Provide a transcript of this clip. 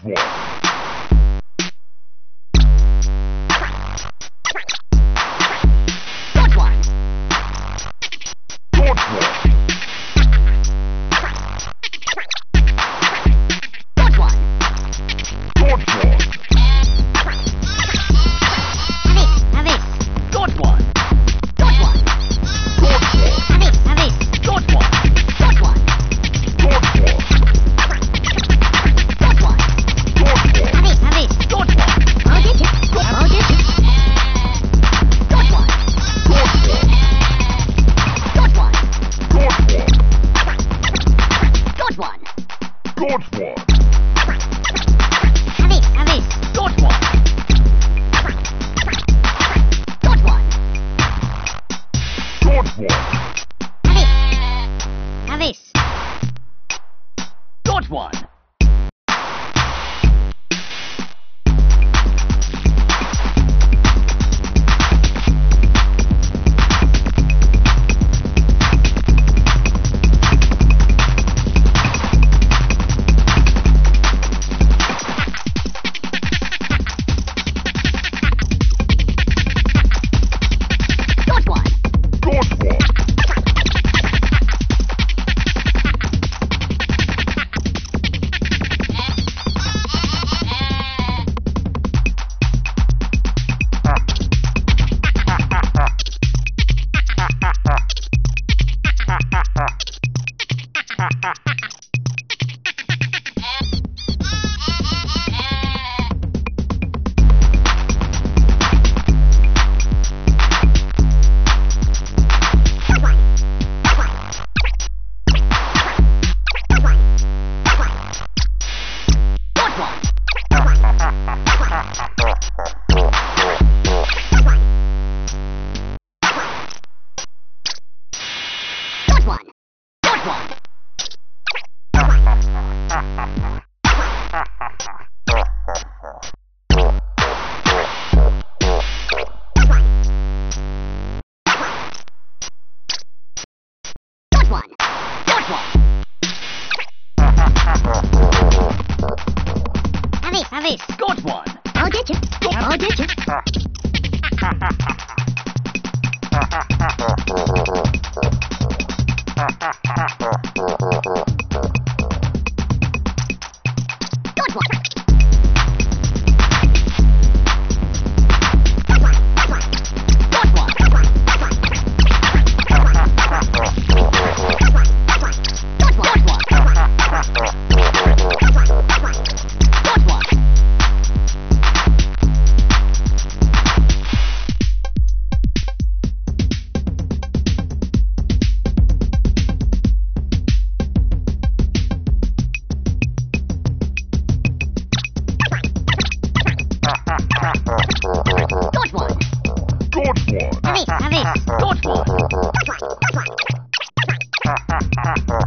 one. Good one. Good one. Good one. Good one. Have it. Good one. Good one. Good one. Have it. Good one. Good one. Good one. Good one. Good one. Have it. Good one. I'll get you. I'll get you. Good one. Good one. Good one. Good one. Good one. Good one. Have it. Good one. Good one. Good one. Have it. Good one. Good one. Good one. Good one. Good one. Good one. Good one. Good one. Have it. Good one. I'll get you. I'll get you. Good one. Good one. Good one. Good one. Good one. Good one. Have it. Good one.